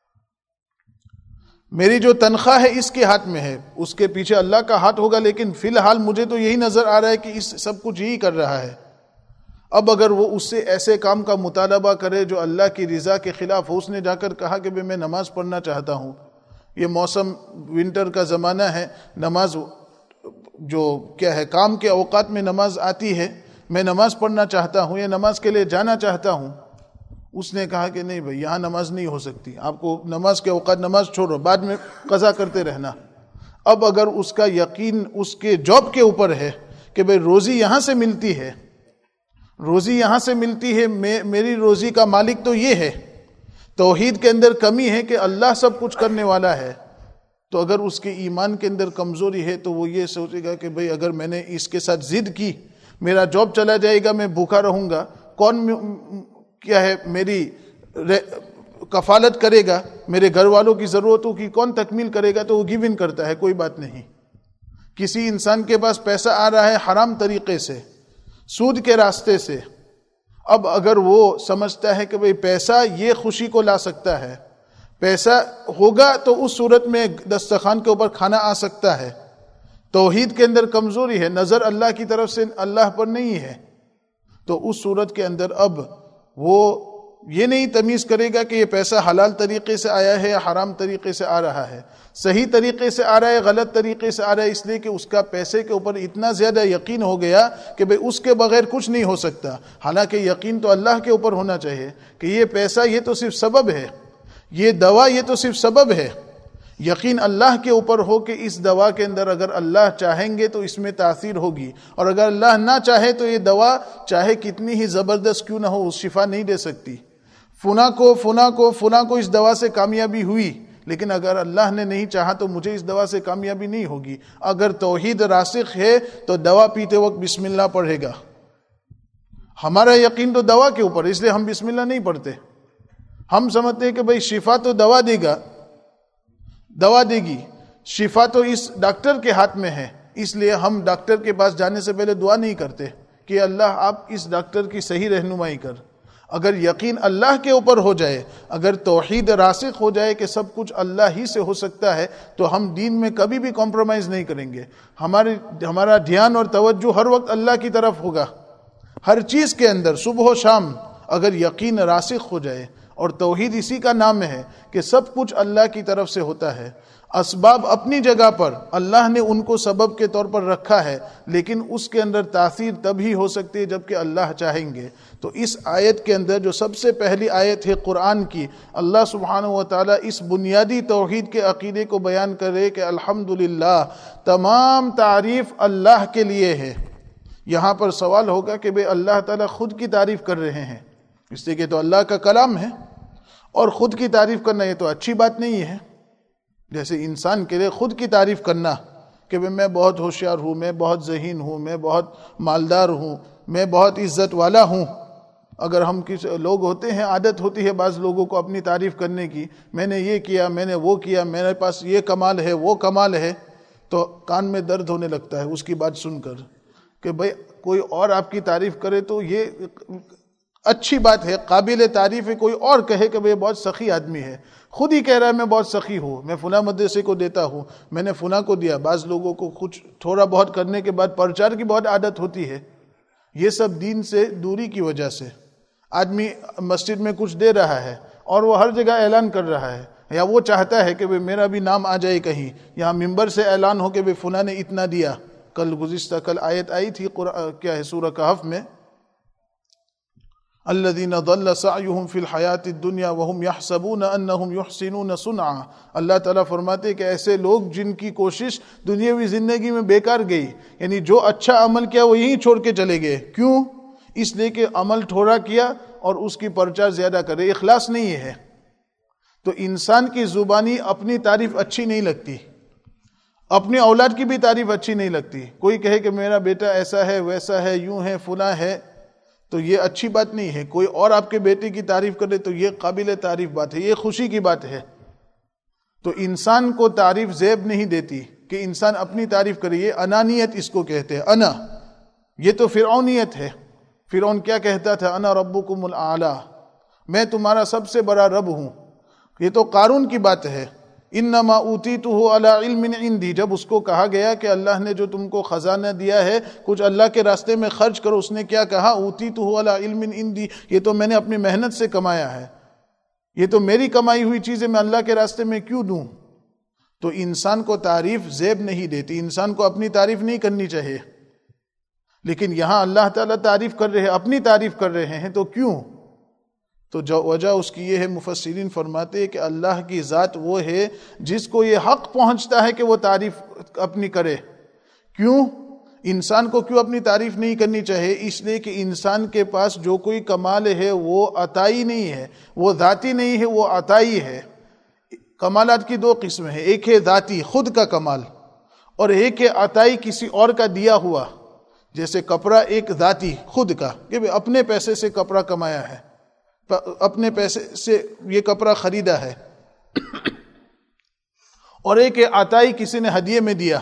میری جو تنخواہ ہے اس کے ہاتھ میں ہے، اس کے پیچھے اللہ کا ہاتھ ہوگا، لیکن فی الحال مجھے تو یہی نظر آ رہا ہے کہ اس سب کچھ یہی کر رہا ہے۔ اب اگر وہ اس سے ایسے کام کا مطالبہ کرے جو اللہ کی رضا کے خلاف ہو، اس نے جا کر کہا کہ میں نماز پڑھنا چاہتا ہوں، یہ موسم ونٹر کا زمانہ ہے، نماز جو کیا ہے کام کے اوقات میں نماز آتی ہے، میں نماز پڑھنا چاہتا ہوں یا نماز کے لیے جانا چاہتا ہوں۔ اس نے کہا کہ نہیں بھائی، یہاں نماز نہیں ہو سکتی، آپ کو نماز کے اوقات نماز چھوڑو، بعد میں قضا کرتے رہنا۔ اب اگر اس کا یقین اس کے جاب کے اوپر ہے کہ بھائی روزی یہاں سے ملتی ہے، روزی یہاں سے ملتی ہے، میری روزی کا مالک تو یہ ہے، توحید کے اندر کمی ہے کہ اللہ سب کچھ کرنے والا ہے، تو اگر اس کے ایمان کے اندر کمزوری ہے تو وہ یہ سوچے گا کہ بھئی اگر میں نے اس کے ساتھ ضد کی، میرا جاب چلا جائے گا، میں بھوکا رہوں گا، کون کیا ہے میری کفالت کرے گا، میرے گھر والوں کی ضرورتوں کی کون تکمیل کرے گا، تو وہ گیو ان کرتا ہے، کوئی بات نہیں۔ کسی انسان کے پاس پیسہ آ رہا ہے حرام طریقے سے، سود کے راستے سے، اب اگر وہ سمجھتا ہے کہ بھئی پیسہ یہ خوشی کو لا سکتا ہے، پیسہ ہوگا تو اس صورت میں دسترخوان کے اوپر کھانا آ سکتا ہے، توحید کے اندر کمزوری ہے، نظر اللہ کی طرف سے اللہ پر نہیں ہے، تو اس صورت کے اندر اب وہ یہ نہیں تمیز کرے گا کہ یہ پیسہ حلال طریقے سے آیا ہے یا حرام طریقے سے آ رہا ہے، صحیح طریقے سے آ رہا ہے غلط طریقے سے آ رہا ہے، اس لیے کہ اس کا پیسے کے اوپر اتنا زیادہ یقین ہو گیا کہ بھئی اس کے بغیر کچھ نہیں ہو سکتا، حالانکہ یقین تو اللہ کے اوپر ہونا چاہیے کہ یہ پیسہ یہ تو صرف سبب ہے، یہ دوا یہ تو صرف سبب ہے، یقین اللہ کے اوپر ہو کہ اس دوا کے اندر اگر اللہ چاہیں گے تو اس میں تاثیر ہوگی، اور اگر اللہ نہ چاہے تو یہ دوا چاہے کتنی ہی زبردست کیوں نہ ہو، اس شفا نہیں دے سکتی۔ فنا کو اس دوا سے کامیابی ہوئی، لیکن اگر اللہ نے نہیں چاہا تو مجھے اس دوا سے کامیابی نہیں ہوگی۔ اگر توحید راسخ ہے تو دوا پیتے وقت بسم اللہ پڑھے گا، ہمارا یقین تو دوا کے اوپر، اس لیے ہم بسم اللہ نہیں پڑھتے، ہم سمجھتے ہیں کہ بھئی شفا تو دوا دے گا، دوا دے گی، شفا تو اس ڈاکٹر کے ہاتھ میں ہے، اس لیے ہم ڈاکٹر کے پاس جانے سے پہلے دعا نہیں کرتے کہ اللہ آپ اس ڈاکٹر کی صحیح رہنمائی کر۔ اگر یقین اللہ کے اوپر ہو جائے، اگر توحید راسخ ہو جائے کہ سب کچھ اللہ ہی سے ہو سکتا ہے، تو ہم دین میں کبھی بھی کمپرومائز نہیں کریں گے، ہمارا دھیان اور توجہ ہر وقت اللہ کی طرف ہوگا، ہر چیز کے اندر صبح و شام۔ اگر یقین راسخ ہو جائے، اور توحید اسی کا نام ہے کہ سب کچھ اللہ کی طرف سے ہوتا ہے، اسباب اپنی جگہ پر اللہ نے ان کو سبب کے طور پر رکھا ہے، لیکن اس کے اندر تاثیر تب ہی ہو سکتی ہے جب کہ اللہ چاہیں گے۔ تو اس آیت کے اندر جو سب سے پہلی آیت ہے قرآن کی، اللہ سبحانہ و تعالیٰ اس بنیادی توحید کے عقیدے کو بیان کرے کہ الحمدللہ، تمام تعریف اللہ کے لیے ہے۔ یہاں پر سوال ہوگا کہ بھئی اللہ تعالیٰ خود کی تعریف کر رہے ہیں، اس لیے کہ تو اللہ کا کلام ہے، اور خود کی تعریف کرنا یہ تو اچھی بات نہیں ہے، جیسے انسان کے لیے خود کی تعریف کرنا کہ میں بہت ہوشیار ہوں، میں بہت ذہین ہوں، میں بہت مالدار ہوں، میں بہت عزت والا ہوں. اگر ہم کسی لوگ ہوتے ہیں، عادت ہوتی ہے بعض لوگوں کو اپنی تعریف کرنے کی، میں نے یہ کیا، میں نے وہ کیا، میرے پاس یہ کمال ہے، وہ کمال ہے، تو کان میں درد ہونے لگتا ہے اس کی بات سن کر کہ بھئی کوئی اور آپ کی تعریف کرے تو یہ اچھی بات ہے، قابل تعریف ہے. کوئی اور کہے کہ بھئی بہت سخی آدمی ہے، خود ہی کہہ رہا ہے میں بہت سخی ہوں، میں فلاں مدرسے کو دیتا ہوں، میں نے فلاں کو دیا. بعض لوگوں کو کچھ تھوڑا بہت کرنے کے بعد پرچار کی بہت عادت ہوتی ہے. یہ سب دین سے دوری کی وجہ سے. آدمی مسجد میں کچھ دے رہا ہے اور وہ ہر جگہ اعلان کر رہا ہے، یا وہ چاہتا ہے کہ میرا بھی نام آ جائے کہیں، یہاں ممبر سے اعلان ہو کہ فلاں نے اتنا دیا. کل آیت آئی تھی کیا ہے سورہ کہف میں، الذین ضل سعیہم فی الحیات الدنیا وہم یحسبون انہم یحسنون صنعا. اللہ تعالیٰ فرماتے کہ ایسے لوگ جن کی کوشش دنیاوی زندگی میں بیکار گئی، یعنی جو اچھا عمل کیا وہ یہیں چھوڑ کے چلے گئے. کیوں؟ اس لیے کہ عمل تھوڑا کیا اور اس کی پرچار زیادہ کرے، اخلاص نہیں ہے. تو انسان کی زبانی اپنی تعریف اچھی نہیں لگتی، اپنی اولاد کی بھی تعریف اچھی نہیں لگتی. کوئی کہے کہ میرا بیٹا ایسا ہے، ویسا ہے، یوں ہے، فلاں ہے، تو یہ اچھی بات نہیں ہے. کوئی اور آپ کے بیٹے کی تعریف کرے تو یہ قابل تعریف بات ہے، یہ خوشی کی بات ہے. تو انسان کو تعریف زیب نہیں دیتی کہ انسان اپنی تعریف کرے. یہ انانیت اس کو کہتے ہیں، انا. یہ تو فرعونیت ہے. فرعون کیا کہتا تھا؟ انا ربکم الاعلی، میں تمہارا سب سے بڑا رب ہوں. یہ تو قارون کی بات ہے. انما اوتیتہ علی علم عندی، جب اس کو کہا گیا کہ اللہ نے جو تم کو خزانہ دیا ہے کچھ اللہ کے راستے میں خرچ کرو، اس نے کیا کہا؟ اوتیتہ علی علم عندی، یہ تو میں نے اپنی محنت سے کمایا ہے، یہ تو میری کمائی ہوئی چیزیں میں اللہ کے راستے میں کیوں دوں؟ تو انسان کو تعریف زیب نہیں دیتی، انسان کو اپنی تعریف نہیں کرنی چاہیے. لیکن یہاں اللہ تعالیٰ تعریف کر رہے ہیں، اپنی تعریف کر رہے ہیں، تو کیوں؟ تو وجہ اس کی یہ ہے، مفسرین فرماتے ہیں کہ اللہ کی ذات وہ ہے جس کو یہ حق پہنچتا ہے کہ وہ تعریف اپنی کرے. کیوں؟ انسان کو کیوں اپنی تعریف نہیں کرنی چاہیے؟ اس لیے کہ انسان کے پاس جو کوئی کمال ہے وہ عطائی نہیں ہے، وہ ذاتی نہیں ہے، وہ عطائی ہے. کمالات کی دو قسمیں ہیں، ایک ہے ذاتی خود کا کمال، اور ایک ہے عطائی کسی اور کا دیا ہوا. جیسے کپڑا ایک ذاتی خود کا کہ اپنے پیسے سے کپڑا کمایا ہے، اپنے پیسے سے یہ کپڑا خریدا ہے. اور ایک عطائی کسی نے ہدیے میں دیا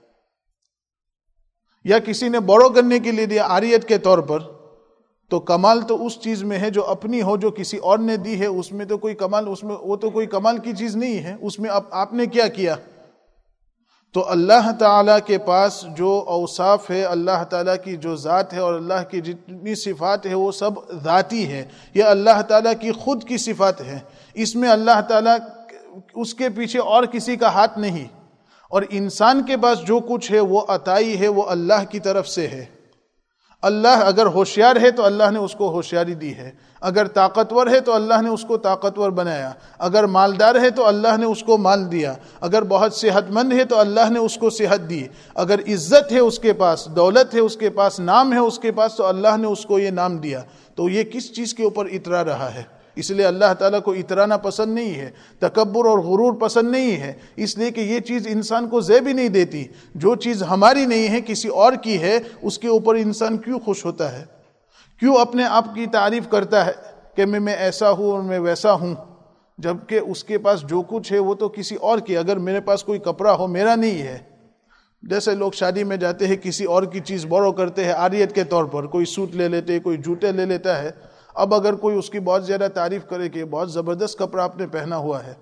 یا کسی نے بورو کرنے کے لیے دیا عاریت کے طور پر. تو کمال تو اس چیز میں ہے جو اپنی ہو، جو کسی اور نے دی ہے. اس میں تو کوئی کمال، اس میں وہ تو کوئی کمال کی چیز نہیں ہے. اس میں آپ نے کیا کیا؟ تو اللہ تعالیٰ کے پاس جو اوصاف ہے، اللہ تعالیٰ کی جو ذات ہے اور اللہ کی جتنی صفات ہے وہ سب ذاتی ہے. یہ اللہ تعالیٰ کی خود کی صفات ہے. اس میں اللہ تعالیٰ اس کے پیچھے اور کسی کا ہاتھ نہیں. اور انسان کے پاس جو کچھ ہے وہ عطائی ہے، وہ اللہ کی طرف سے ہے. اللہ اگر ہوشیار ہے تو اللہ نے اس کو ہوشیاری دی ہے، اگر طاقتور ہے تو اللہ نے اس کو طاقتور بنایا، اگر مالدار ہے تو اللہ نے اس کو مال دیا، اگر بہت صحت مند ہے تو اللہ نے اس کو صحت دی، اگر عزت ہے اس کے پاس، دولت ہے اس کے پاس، نام ہے اس کے پاس تو اللہ نے اس کو یہ نام دیا. تو یہ کس چیز کے اوپر اترا رہا ہے؟ اس لیے اللہ تعالیٰ کو اترانا پسند نہیں ہے، تکبر اور غرور پسند نہیں ہے. اس لیے کہ یہ چیز انسان کو زیب ہی نہیں دیتی. جو چیز ہماری نہیں ہے، کسی اور کی ہے، اس کے اوپر انسان کیوں خوش ہوتا ہے؟ کیوں اپنے آپ کی تعریف کرتا ہے کہ میں ایسا ہوں اور میں ویسا ہوں، جبکہ اس کے پاس جو کچھ ہے وہ تو کسی اور کی. اگر میرے پاس کوئی کپڑا ہو، میرا نہیں ہے. جیسے لوگ شادی میں جاتے ہیں، کسی اور کی چیز بورو کرتے ہیں عاریت کے طور پر، کوئی سوٹ لے لیتے، کوئی جوتے لے لیتا ہے. اب اگر کوئی اس کی بہت زیادہ تعریف کرے کہ بہت زبردست کپڑا آپ نے پہنا ہوا ہے،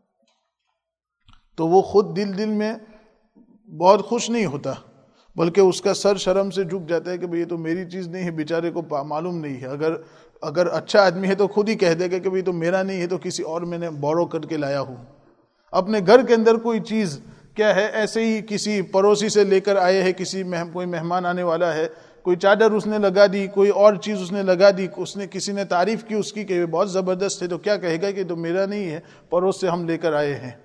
تو وہ خود دل میں بہت خوش نہیں ہوتا، بلکہ اس کا سر شرم سے جھک جاتا ہے کہ یہ تو میری چیز نہیں ہے، بیچارے کو معلوم نہیں ہے. اگر اچھا آدمی ہے تو خود ہی کہہ دے گا کہ تو میرا نہیں ہے، تو کسی اور میں نے بورو کر کے لایا ہوں. اپنے گھر کے اندر کوئی چیز کیا ہے، ایسے ہی کسی پڑوسی سے لے کر آئے ہیں، کوئی مہمان آنے والا ہے، کوئی چادر اس نے لگا دی، کوئی اور چیز اس نے لگا دی، کسی نے تعریف کی اس کی کہ یہ بہت زبردست ہے، تو کیا کہے گا کہ تو میرا نہیں ہے، پڑوس سے ہم لے کر آئے ہیں.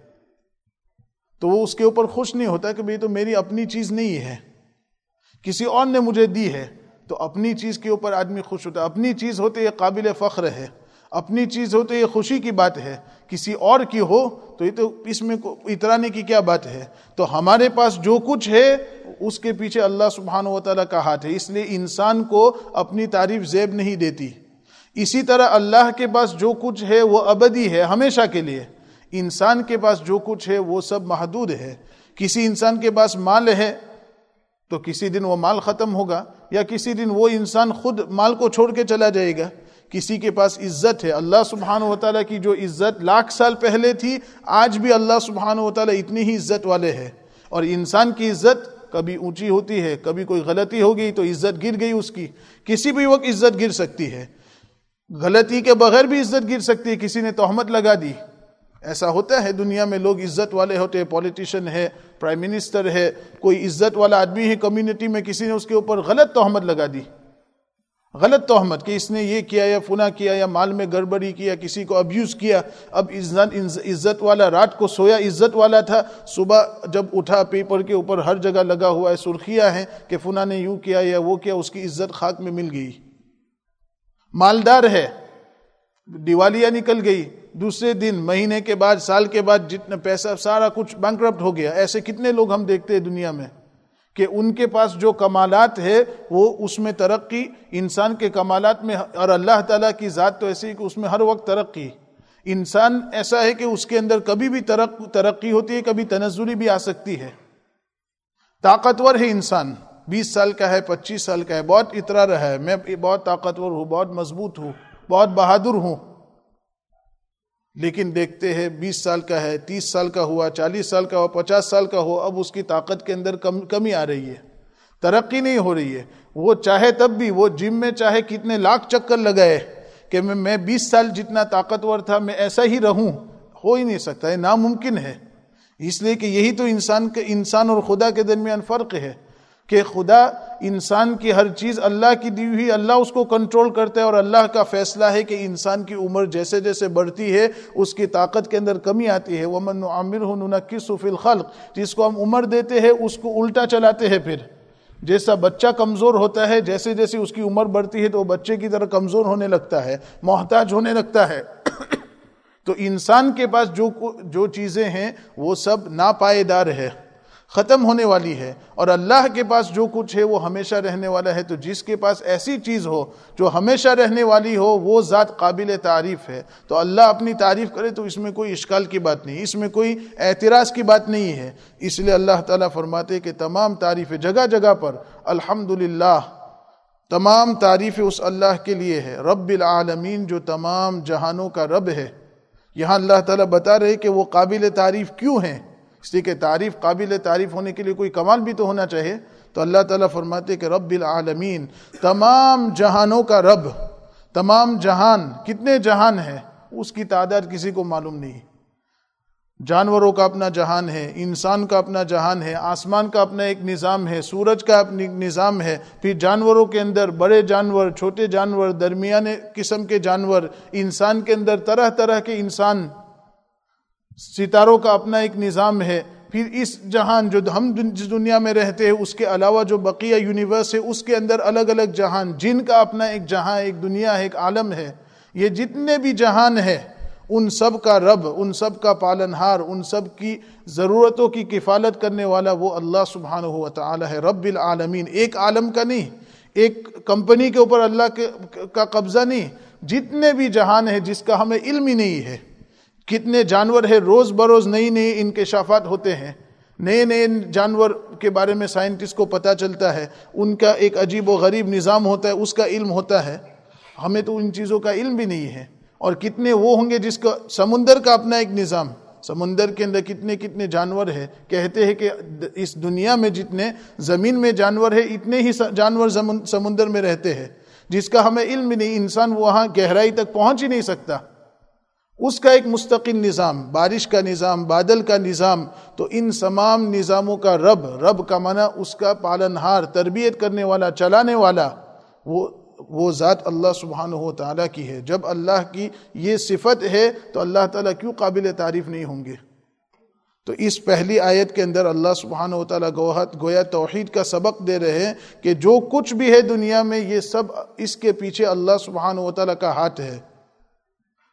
تو وہ اس کے اوپر خوش نہیں ہوتا کہ تو میری اپنی چیز نہیں ہے، کسی اور نے مجھے دی ہے. تو اپنی چیز کے اوپر آدمی خوش ہوتا ہے. اپنی چیز ہوتے یہ قابل فخر ہے. اپنی چیز ہو تو یہ خوشی کی بات ہے، کسی اور کی ہو تو یہ تو اس میں اترانے کی کیا بات ہے. تو ہمارے پاس جو کچھ ہے اس کے پیچھے اللہ سبحانہ و تعالیٰ کا ہاتھ ہے، اس لیے انسان کو اپنی تعریف زیب نہیں دیتی. اسی طرح اللہ کے پاس جو کچھ ہے وہ ابدی ہے، ہمیشہ کے لیے. انسان کے پاس جو کچھ ہے وہ سب محدود ہے. کسی انسان کے پاس مال ہے تو کسی دن وہ مال ختم ہوگا، یا کسی دن وہ انسان خود مال کو چھوڑ کے چلا جائے گا. کسی کے پاس عزت ہے، اللہ سبحانہ و تعالیٰ کی جو عزت لاکھ سال پہلے تھی آج بھی اللہ سبحانہ و تعالیٰ اتنی ہی عزت والے ہے. اور انسان کی عزت کبھی اونچی ہوتی ہے، کبھی کوئی غلطی ہو گئی تو عزت گر گئی اس کی. کسی بھی وقت عزت گر سکتی ہے، غلطی کے بغیر بھی عزت گر سکتی ہے. کسی نے تہمت لگا دی، ایسا ہوتا ہے دنیا میں، لوگ عزت والے ہوتے ہیں، پولیٹیشین ہے، پرائم منسٹر ہے، کوئی عزت والا آدمی ہے کمیونٹی میں، کسی نے اس کے اوپر غلط تہمت لگا دی، غلط تہمت کہ اس نے یہ کیا یا فنا کیا یا مال میں گڑبڑی کیا، کسی کو ابیوز کیا. اب عزت والا رات کو سویا عزت والا تھا، صبح جب اٹھا پیپر کے اوپر ہر جگہ لگا ہوا ہے، سرخیاں ہیں کہ فنا نے یوں کیا یا وہ کیا، اس کی عزت خاک میں مل گئی. مالدار ہے، دیوالیاں نکل گئی، دوسرے دن، مہینے کے بعد، سال کے بعد جتنا پیسہ سارا کچھ بینکرپٹ ہو گیا. ایسے کتنے لوگ ہم دیکھتے ہیں دنیا میں کہ ان کے پاس جو کمالات ہے وہ اس میں ترقی، انسان کے کمالات میں، اور اللہ تعالیٰ کی ذات تو ایسی ہے کہ اس میں ہر وقت ترقی. انسان ایسا ہے کہ اس کے اندر کبھی بھی ترقی ہوتی ہے، کبھی تنزلی بھی آ سکتی ہے. طاقتور ہے انسان، 20 سال کا ہے، 25 سال کا ہے، بہت اترا رہا ہے، میں بہت طاقتور ہوں، بہت مضبوط ہوں، بہت بہادر ہوں. لیکن دیکھتے ہیں 20 سال کا ہے، 30 سال کا ہوا، 40 سال کا ہوا، 50 سال کا ہو، اب اس کی طاقت کے اندر کمی آ رہی ہے، ترقی نہیں ہو رہی ہے. وہ چاہے تب بھی، وہ جم میں چاہے کتنے لاکھ چکر لگائے کہ میں 20 سال جتنا طاقتور تھا میں ایسا ہی رہوں، ہو ہی نہیں سکتا ہے، ناممکن ہے. اس لیے کہ یہی تو انسان اور خدا کے درمیان فرق ہے کہ خدا انسان کی ہر چیز اللہ کی دی ہوئی، اللہ اس کو کنٹرول کرتا ہے، اور اللہ کا فیصلہ ہے کہ انسان کی عمر جیسے جیسے بڑھتی ہے اس کی طاقت کے اندر کمی آتی ہے. وَمَن نُعَمِّرْهُ نُنَكِّسُهُ فِي الْخَلْقِ، جس کو ہم عمر دیتے ہیں اس کو الٹا چلاتے ہیں. پھر جیسا بچہ کمزور ہوتا ہے، جیسے جیسے اس کی عمر بڑھتی ہے تو وہ بچے کی طرح کمزور ہونے لگتا ہے، محتاج ہونے لگتا ہے. تو انسان کے پاس جو چیزیں ہیں وہ سب ناپائیدار ہے، ختم ہونے والی ہے، اور اللہ کے پاس جو کچھ ہے وہ ہمیشہ رہنے والا ہے. تو جس کے پاس ایسی چیز ہو جو ہمیشہ رہنے والی ہو وہ ذات قابل تعریف ہے. تو اللہ اپنی تعریف کرے تو اس میں کوئی اشکال کی بات نہیں، اس میں کوئی اعتراض کی بات نہیں ہے. اس لیے اللہ تعالیٰ فرماتے کہ تمام تعریفیں جگہ جگہ پر الحمدللہ، تمام تعریفیں اس اللہ کے لیے ہے، رب العالمین، جو تمام جہانوں کا رب ہے. یہاں اللہ تعالیٰ بتا رہے کہ وہ قابل تعریف کیوں ہیں، اس لیے کہ تعریف، قابل تعریف ہونے کے لیے کوئی کمال بھی تو ہونا چاہیے. تو اللہ تعالیٰ فرماتے کہ رب العالمین، تمام جہانوں کا رب. تمام جہان، کتنے جہان ہیں اس کی تعداد کسی کو معلوم نہیں. جانوروں کا اپنا جہان ہے، انسان کا اپنا جہان ہے، آسمان کا اپنا ایک نظام ہے، سورج کا اپنا نظام ہے، پھر جانوروں کے اندر بڑے جانور، چھوٹے جانور، درمیانے قسم کے جانور، انسان کے اندر طرح طرح کے انسان، ستاروں کا اپنا ایک نظام ہے. پھر اس جہان جو ہم جس دنیا میں رہتے ہیں اس کے علاوہ جو بقیہ یونیورس ہے اس کے اندر الگ الگ جہان، جن کا اپنا ایک جہاں، ایک دنیا ہے، ایک عالم ہے. یہ جتنے بھی جہان ہے ان سب کا رب، ان سب کا پالنہار، ان سب کی ضرورتوں کی کفالت کرنے والا وہ اللہ سبحانہ و تعالی ہے، رب العالمین. ایک عالم کا نہیں، ایک کمپنی کے اوپر اللہ کا قبضہ نہیں، جتنے بھی جہان ہے جس کا ہمیں علم ہی نہیں ہے. کتنے جانور ہیں، روز بروز نئی نئی انکشافات ہوتے ہیں، نئے نئے جانور کے بارے میں سائنٹسٹ کو پتہ چلتا ہے، ان کا ایک عجیب و غریب نظام ہوتا ہے، اس کا علم ہوتا ہے. ہمیں تو ان چیزوں کا علم بھی نہیں ہے. اور کتنے وہ ہوں گے جس کا سمندر کا اپنا ایک نظام، سمندر کے اندر کتنے کتنے جانور ہیں. کہتے ہیں کہ اس دنیا میں جتنے زمین میں جانور ہیں اتنے ہی جانور سمندر میں رہتے ہیں، جس کا ہمیں علم بھی نہیں. انسان وہاں گہرائی تک پہنچ ہی نہیں سکتا. اس کا ایک مستقل نظام، بارش کا نظام، بادل کا نظام. تو ان تمام نظاموں کا رب کا معنی اس کا پالنہار، تربیت کرنے والا، چلانے والا، وہ ذات اللہ سبحانہ و تعالیٰ کی ہے. جب اللہ کی یہ صفت ہے تو اللہ تعالیٰ کیوں قابل تعریف نہیں ہوں گے؟ تو اس پہلی آیت کے اندر اللہ سبحانہ و تعالیٰ گویا توحید کا سبق دے رہے ہیں کہ جو کچھ بھی ہے دنیا میں یہ سب اس کے پیچھے اللہ سبحانہ و تعالیٰ کا ہاتھ ہے.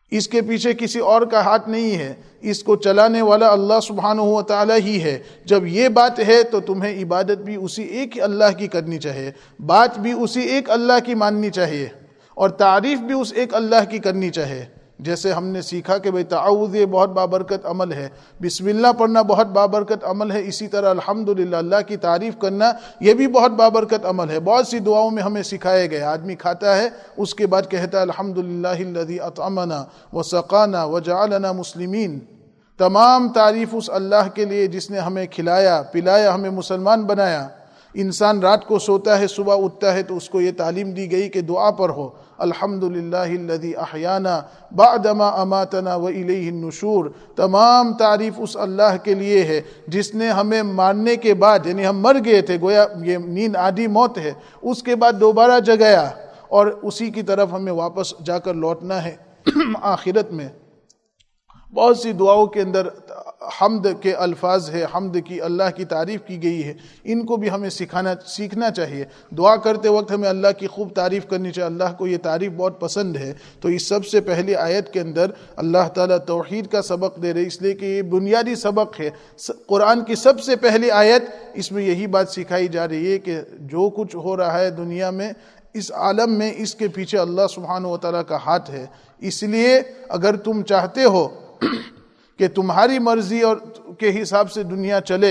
اس کے پیچھے کسی اور کا ہاتھ نہیں ہے، اس کو چلانے والا اللہ سبحانہ و تعالی ہی ہے۔ جب یہ بات ہے تو تمہیں عبادت بھی اسی ایک اللہ کی کرنی چاہیے، بات بھی اسی ایک اللہ کی ماننی چاہیے، اور تعریف بھی اس ایک اللہ کی کرنی چاہیے۔ جیسے ہم نے سیکھا کہ بھئی تعاوذ یہ بہت بابرکت عمل ہے، بسم اللہ پڑھنا بہت بابرکت عمل ہے، اسی طرح الحمدللہ اللہ کی تعریف کرنا یہ بھی بہت بابرکت عمل ہے۔ بہت سی دعاؤں میں ہمیں سکھایا گیا، آدمی کھاتا ہے اس کے بعد کہتا ہے الحمدللہ الذی اطعمنا وسقانا وجعلنا مسلمین۔ تمام تعریف اس اللہ کے لیے جس نے ہمیں کھلایا پلایا، ہمیں مسلمان بنایا۔ انسان رات کو سوتا ہے، صبح اٹھتا ہے تو اس کو یہ تعلیم دی گئی کہ دعا پر ہو الحمدللہ الذی احیانا بعدما اماتنا والیہ النشور۔ تمام تعریف اس اللہ کے لیے ہے جس نے ہمیں مارنے کے بعد، یعنی ہم مر گئے تھے، گویا یہ نیند عادی موت ہے، اس کے بعد دوبارہ جگایا، اور اسی کی طرف ہمیں واپس جا کر لوٹنا ہے آخرت میں۔ بہت سی دعاؤں کے اندر حمد کے الفاظ ہے، حمد کی، اللہ کی تعریف کی گئی ہے، ان کو بھی ہمیں سیکھنا چاہیے۔ دعا کرتے وقت ہمیں اللہ کی خوب تعریف کرنی چاہیے، اللہ کو یہ تعریف بہت پسند ہے۔ تو اس سب سے پہلی آیت کے اندر اللہ تعالیٰ توحید کا سبق دے رہے، اس لیے کہ یہ بنیادی سبق ہے۔ قرآن کی سب سے پہلی آیت اس میں یہی بات سکھائی جا رہی ہے کہ جو کچھ ہو رہا ہے دنیا میں، اس عالم میں، اس کے پیچھے اللہ سبحانہ و تعالیٰ کا ہاتھ ہے۔ اس لیے اگر تم چاہتے ہو کہ تمہاری مرضی اور کے حساب سے دنیا چلے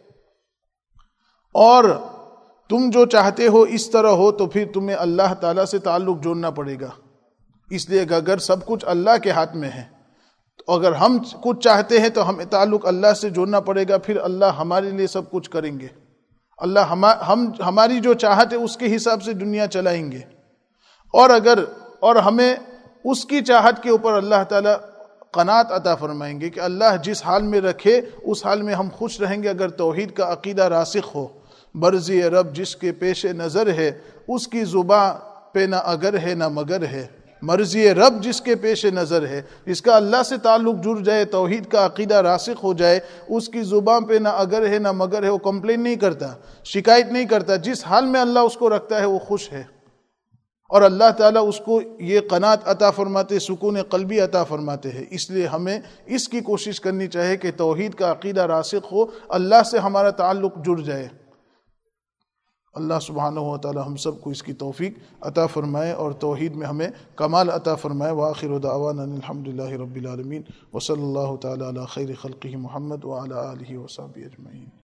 اور تم جو چاہتے ہو اس طرح ہو، تو پھر تمہیں اللہ تعالیٰ سے تعلق جوڑنا پڑے گا۔ اس لیے اگر سب کچھ اللہ کے ہاتھ میں ہے، تو اگر ہم کچھ چاہتے ہیں تو ہمیں تعلق اللہ سے جوڑنا پڑے گا، پھر اللہ ہمارے لیے سب کچھ کریں گے۔ اللہ ہماری جو چاہت ہے اس کے حساب سے دنیا چلائیں گے، اور ہمیں اس کی چاہت کے اوپر اللہ تعالیٰ قناعت عطا فرمائیں گے کہ اللہ جس حال میں رکھے اس حال میں ہم خوش رہیں گے۔ اگر توحید کا عقیدہ راسخ ہو، برزی رب جس کے پیش نظر ہے، اس کی زباں پہ نہ اگر ہے نہ مگر ہے۔ مرضی رب جس کے پیش نظر ہے، جس کا اللہ سے تعلق جڑ جائے، توحید کا عقیدہ راسخ ہو جائے، اس کی زبان پہ نہ اگر ہے نہ مگر ہے، وہ کمپلین نہیں کرتا، شکایت نہیں کرتا، جس حال میں اللہ اس کو رکھتا ہے وہ خوش ہے، اور اللہ تعالیٰ اس کو یہ قناعت عطا فرماتے، سکون قلبی عطا فرماتے ہیں۔ اس لیے ہمیں اس کی کوشش کرنی چاہیے کہ توحید کا عقیدہ راسخ ہو، اللہ سے ہمارا تعلق جڑ جائے۔ اللہ سبحانہ و تعالی ہم سب کو اس کی توفیق عطا فرمائے اور توحید میں ہمیں کمال عطا فرمائے۔ وآخر دعوانا الحمدللہ رب العالمین، وصلی اللہ تعالی علی خیر خلقہ محمد وعلی آلہ وصحبہ اجمعین۔